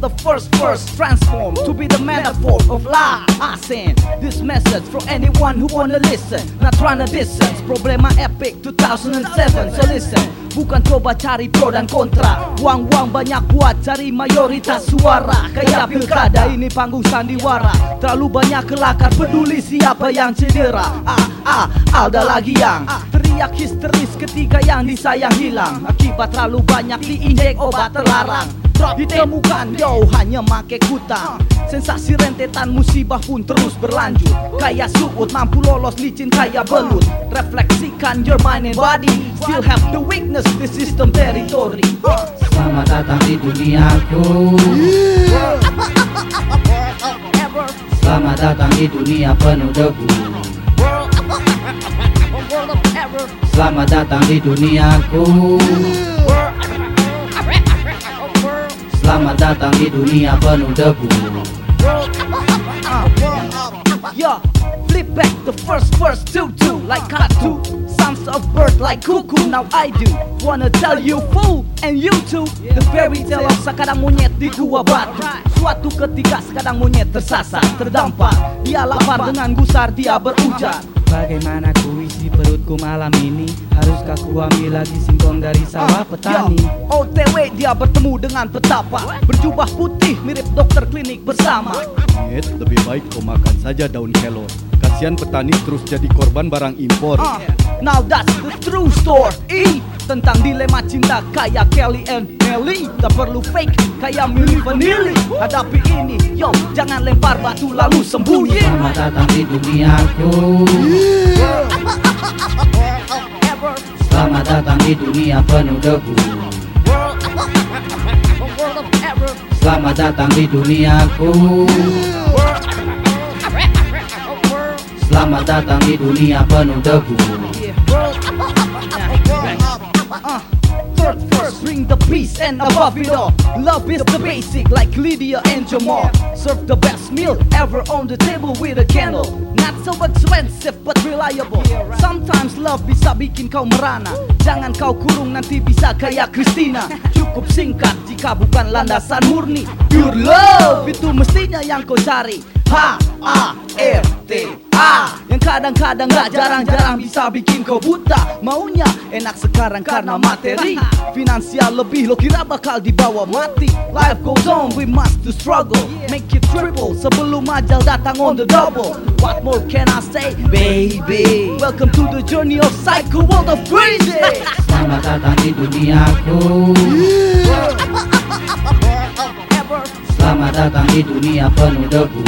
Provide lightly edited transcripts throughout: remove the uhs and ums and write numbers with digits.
the first verse transformed to be the metaphor of life. I send this message for anyone who wanna listen, not trying to distance. Problema epic 2007, so listen. Bukan coba cari pro dan kontra, uang banyak buat cari mayoritas suara. Kayak pilkada ini panggung sandiwara, terlalu banyak kelakar, peduli siapa yang cedera. Ada lagi yang teriak histeris ketika yang disayang hilang, akibat terlalu banyak diinjek obat terlarang. Ditemukan yo hanya make kutang, sensasi rentetan musibah pun terus berlanjut. Kayak suut mampu lolos licin kayak belut. Refleksikan your mind and body, still have the weakness the system territory. Selamat datang di duniaku. Selamat datang di dunia penuh debu. Selamat datang di duniaku. Selamat datang di dunia penuh debu. Yeah, flip back the first verse to like katu. Sounds of bird like cuckoo. Now I do wanna tell you fool and you too, the fairy tale of sekadang monyet di gua batu. Suatu ketika sekadang monyet tersasar, terdampar. Dia lapar dengan gusar dia berujar, bagaimana ku isi perutku malam ini? Haruskah ku ambil lagi singkong dari sawah petani? OTW dia bertemu dengan petapa berjubah putih mirip dokter klinik bersama. Monyet, lebih baik kau makan saja daun kelor. Kasihan petani terus jadi korban barang impor. Now that's the true story tentang dilema cinta kayak Kelly and Nelly. Tak perlu fake kayak Milli Vanilli. Hadapi ini, yo jangan lempar batu lalu sembunyi. Selamat datang di duniaku. Selamat datang di dunia penuh debu. Selamat datang di duniaku. Selamat datang di dunia penuh debu. Third verse, bring the peace and above it all, love is the basic like Lydia and Jamal. Serve the best meal ever on the table with a candle. Not so expensive but reliable. Sometimes love bisa bikin kau merana. Jangan kau kurung nanti bisa kayak Christina. Cukup singkat jika bukan landasan murni. Pure love itu mestinya yang kau cari. H-A-R-T-A yang kadang-kadang gak jarang-jarang bisa bikin kau buta. Maunya enak sekarang karena materi, finansial lebih lo kira bakal dibawa mati. Life goes on, we must to struggle, make it triple sebelum ajal datang on the double. What more can I say, baby? Welcome to the journey of psycho world of crazy. Selamat datang di duniaku. Selamat datang di dunia penuh debu.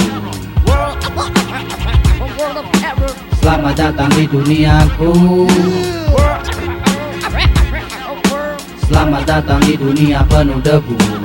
Selamat datang di duniaku. Selamat datang di dunia penuh debu.